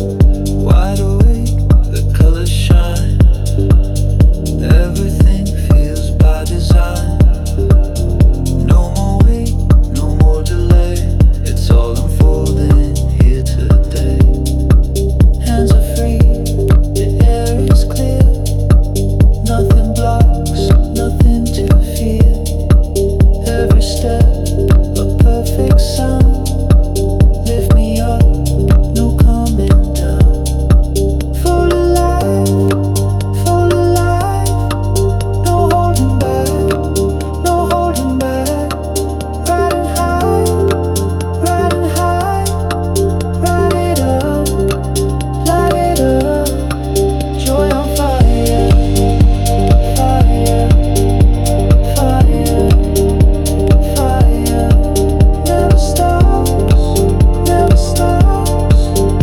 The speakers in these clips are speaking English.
Wide awake, the colors shine. Everything feels by design. No more wait, no more delay. It's all unfolding here today. Hands are free, the air is clear. Nothing blocks, nothing to fear. Every step, a perfect sound. Lift me up, no coming down. Full alive, no holding back, no holding back. Riding high, riding high, ride it up, light it up. Joy on fire, fire, fire, fire. Never stops, never stops.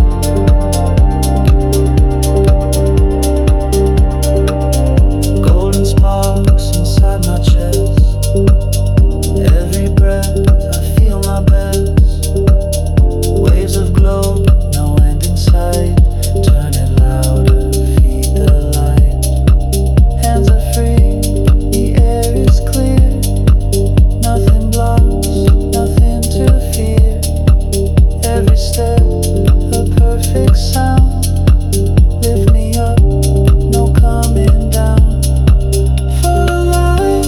Golden sparks inside my chest. Every breath, I feel my best. Waves of glow, no end in sight. Turn it louder, feed the light. Hands are free, the air is clear. Nothing blocks, nothing to fear. Every step, a perfect sound. Lift me up, no coming down. Full alive,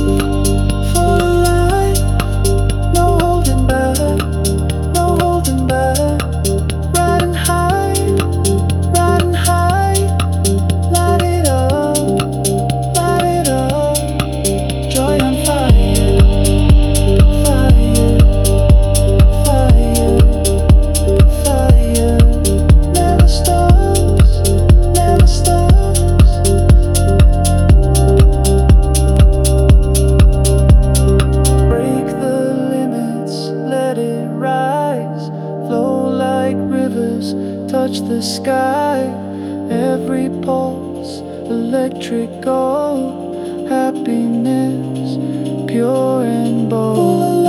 no holding back, no holding back. Riding high, light it up, light it up. Joy on fire, fire, fire, fire. Never stops, never stops. Break the limits, let it rise. Flow like rivers, touch the sky. Every pulse, electrical. Happiness, pure and bold.